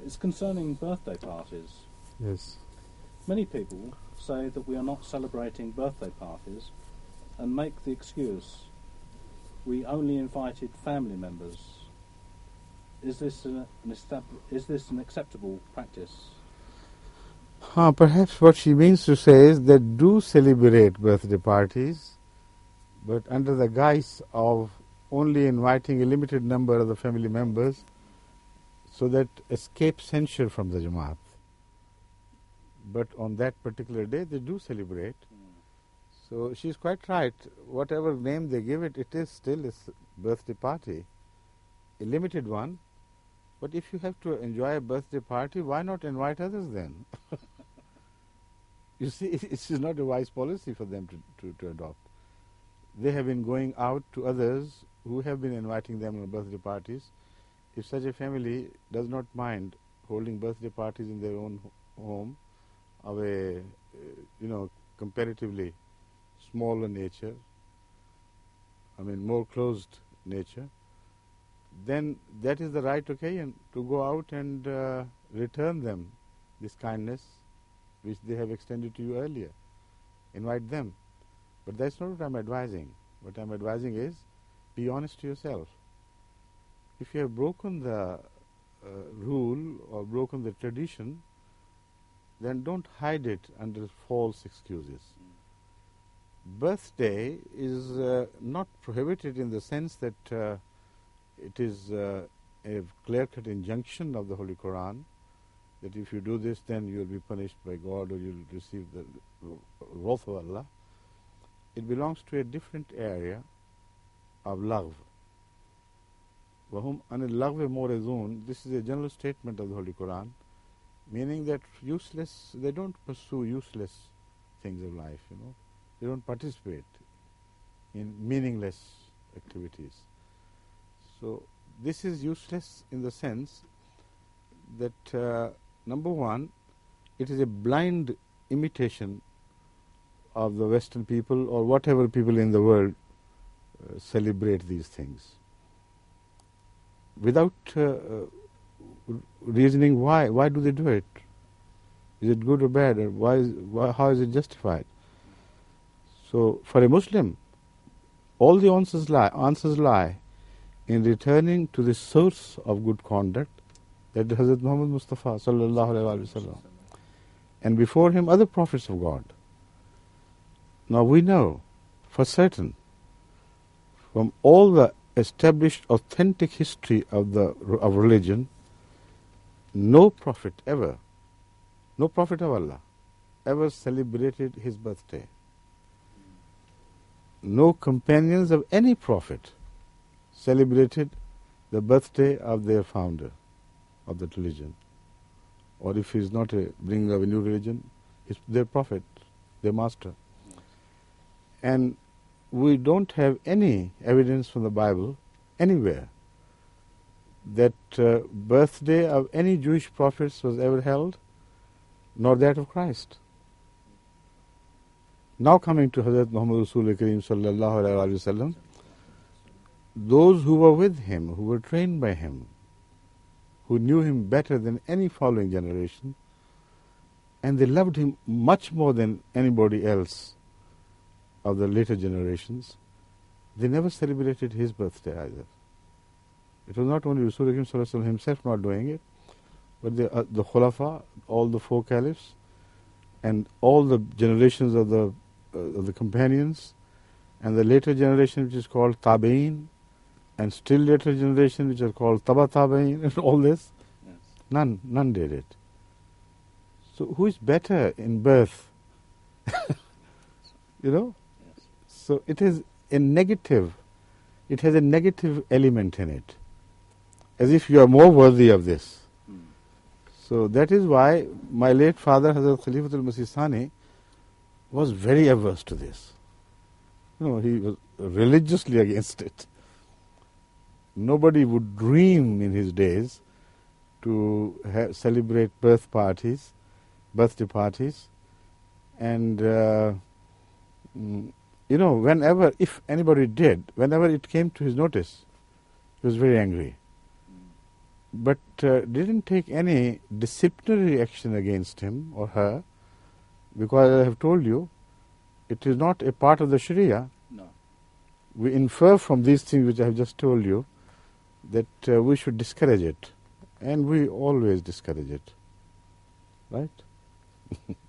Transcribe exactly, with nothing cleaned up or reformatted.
it's concerning birthday parties. Yes. Many people say that we are not celebrating birthday parties and make the excuse we only invited family members. Is this an, an estab- is this an acceptable practice? Uh, perhaps what she means to say is that do celebrate birthday parties, but under the guise of only inviting a limited number of the family members so that escape censure from the Jamaat. But on that particular day they do celebrate. Mm. So she's quite right. Whatever name they give it, it is still a birthday party, a limited one. But if you have to enjoy a birthday party, why not invite others then? You see, it is not a wise policy for them to, to, to adopt. They have been going out to others who have been inviting them on birthday parties. If such a family does not mind holding birthday parties in their own home of a, uh, you know, comparatively smaller nature, I mean more closed nature, then that is the right occasion to go out and uh, return them this kindness which they have extended to you earlier. Invite them. But that's not what I'm advising. What I'm advising is be honest to yourself. If you have broken the uh, rule or broken the tradition, then don't hide it under false excuses. Birthday is uh, not prohibited in the sense that uh, it is uh, a clear-cut injunction of the Holy Quran that if you do this, then you will be punished by God or you will receive the wrath of Allah. It belongs to a different area of lagh. وَهُمْ عَنِ اللَّغْوِ مُعْرِضُونَ. This is a general statement of the Holy Quran, meaning that useless, they don't pursue useless things of life, you know. They don't participate in meaningless activities. So this is useless in the sense that, uh, number one, it is a blind imitation of the Western people or whatever people in the world uh, celebrate these things without uh, uh, reasoning why. Why do they do it? Is it good or bad? Or why is, why, how is it justified? So for a Muslim, all the answers lie, answers lie in returning to the source of good conduct, that is Hazrat Muhammad Mustafa sallallahu alaihi wasallam, and before him other prophets of God. Now we know for certain from all the established authentic history of the of religion, no prophet ever, no prophet of Allah ever celebrated his birthday. No companions of any prophet celebrated the birthday of their founder of that religion. Or if he is not a bringer of a new religion, it's their prophet, their master. And we don't have any evidence from the Bible anywhere that uh, birthday of any Jewish prophets was ever held, nor that of Christ. Now coming to Hazrat Muhammad Rasul Kareem sallallahu alaihi wasallam, those who were with him, who were trained by him, who knew him better than any following generation, and they loved him much more than anybody else of the later generations, they never celebrated his birthday either. It was not only Rasul Kareem sallallahu alaihi wasallam himself not doing it, but the, uh, the Khulafa, all the four caliphs, and all the generations of the uh, of the companions, and the later generation which is called Tabi'in, and still later generation which are called Taba Tabi'in, and all this, Yes. none, none did it. So who is better in birth? You know? Yes. So it is a negative, it has a negative element in it, as if you are more worthy of this. Mm. So that is why my late father, Hazrat Khalifatul Masih Sani, was very averse to this. You know, he was religiously against it. Nobody would dream in his days to ha- celebrate birth parties, birthday parties, and uh, mm, you know, whenever, if anybody did, whenever it came to his notice, he was very angry. but uh, didn't take any disciplinary action against him or her, because I have told you, it is not a part of the Sharia. No. We infer from these things which I have just told you that uh, we should discourage it, and we always discourage it, right?